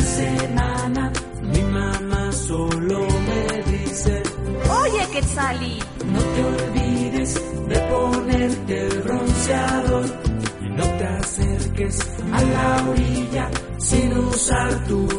sé, nana, mi mamá solo me dice: oye, Quetzalí, no te olvides de ponerte el bronceador y no te acerques a la orilla sin usar tu